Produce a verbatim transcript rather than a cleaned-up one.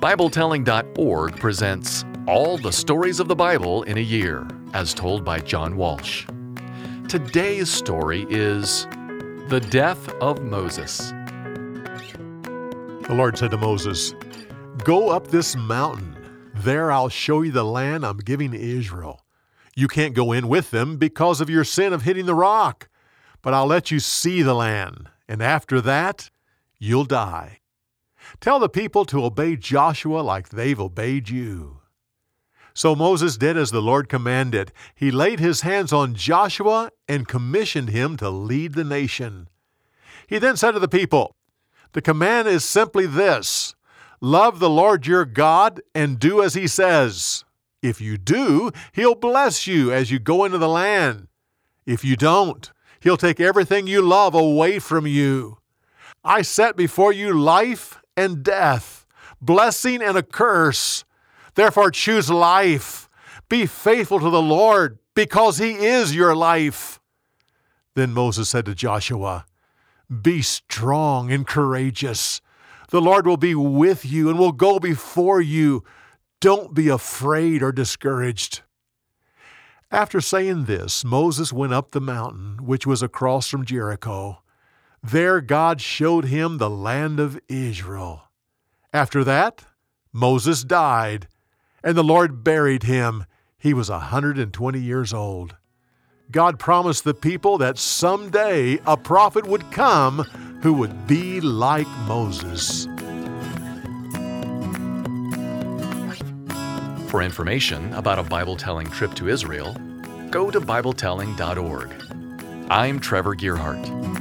Bible Telling dot org presents All the Stories of the Bible in a Year, as told by John Walsh. Today's story is The Death of Moses. The Lord said to Moses, "Go up this mountain. There I'll show you the land I'm giving to Israel. You can't go in with them because of your sin of hitting the rock, but I'll let you see the land, and after that, you'll die. Tell the people to obey Joshua like they've obeyed you." So Moses did as the Lord commanded. He laid his hands on Joshua and commissioned him to lead the nation. He then said to the people, "The command is simply this: love the Lord your God and do as he says. If you do, he'll bless you as you go into the land. If you don't, he'll take everything you love away from you. I set before you life and death, blessing and a curse. Therefore choose life. Be faithful to the Lord, because he is your life." Then Moses said to Joshua, "Be strong and courageous. The Lord will be with you and will go before you. Don't be afraid or discouraged." After saying this, Moses went up the mountain, which was across from Jericho. There God showed him the land of Israel. After that, Moses died, and the Lord buried him. He was a hundred twenty years old. God promised the people that someday a prophet would come who would be like Moses. For information about a Bible-telling trip to Israel, go to Bible Telling dot org. I'm Trevor Gearhart.